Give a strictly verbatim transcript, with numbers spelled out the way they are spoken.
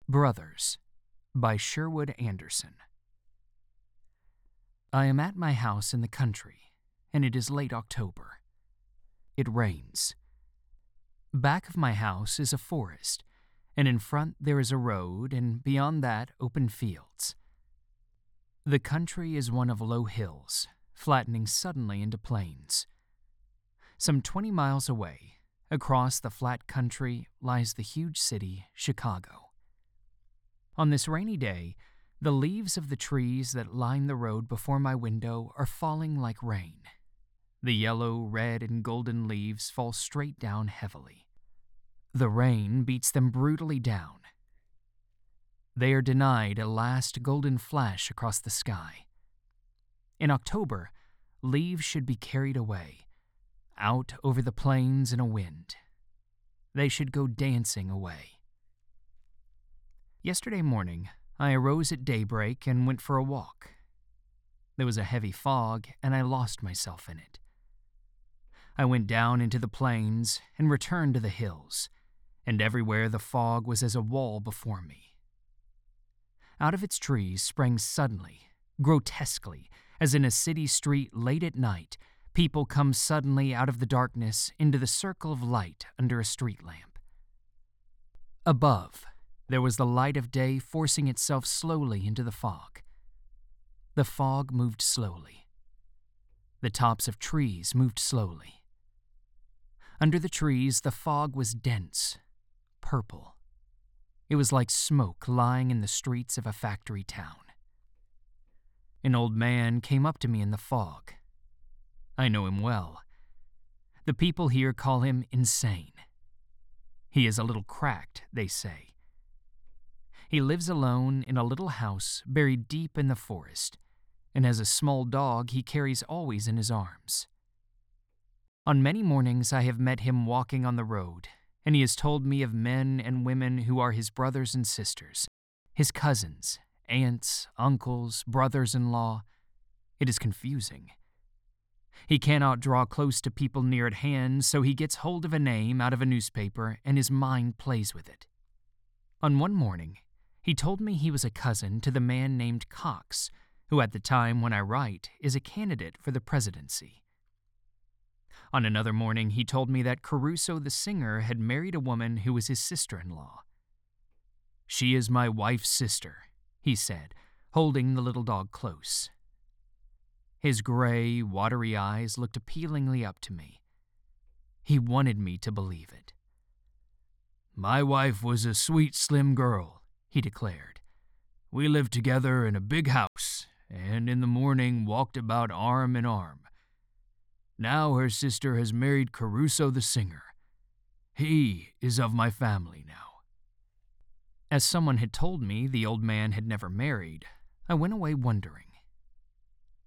Brothers by Sherwood Anderson. I am at my house in the country, and it is late October. It rains. Back of my house is a forest, and in front there is a road, and beyond that open fields. The country is one of low hills, flattening suddenly into plains. Some twenty miles away, across the flat country, lies the huge city, Chicago. On this rainy day, the leaves of the trees that line the road before my window are falling like rain. The yellow, red, and golden leaves fall straight down heavily. The rain beats them brutally down. They are denied a last golden flash across the sky. In October, leaves should be carried away, out over the plains in a wind. They should go dancing away. Yesterday morning, I arose at daybreak and went for a walk. There was a heavy fog, and I lost myself in it. I went down into the plains and returned to the hills, and everywhere the fog was as a wall before me. Out of its trees sprang suddenly, grotesquely, as in a city street late at night, people come suddenly out of the darkness into the circle of light under a street lamp. Above, there was the light of day forcing itself slowly into the fog. The fog moved slowly. The tops of trees moved slowly. Under the trees, the fog was dense, purple. It was like smoke lying in the streets of a factory town. An old man came up to me in the fog. I know him well. The people here call him insane. He is a little cracked, they say. He lives alone in a little house buried deep in the forest, and has a small dog he carries always in his arms. On many mornings I have met him walking on the road, and he has told me of men and women who are his brothers and sisters, his cousins, aunts, uncles, brothers-in-law. It is confusing. He cannot draw close to people near at hand, so he gets hold of a name out of a newspaper and his mind plays with it. On one morning, he told me he was a cousin to the man named Cox, who at the time when I write is a candidate for the presidency. On another morning, he told me that Caruso the singer had married a woman who was his sister-in-law. "She is my wife's sister," he said, holding the little dog close. His gray, watery eyes looked appealingly up to me. He wanted me to believe it. "My wife was a sweet, slim girl," he declared. "We lived together in a big house, and in the morning walked about arm in arm. Now her sister has married Caruso the singer. He is of my family now." As someone had told me the old man had never married, I went away wondering.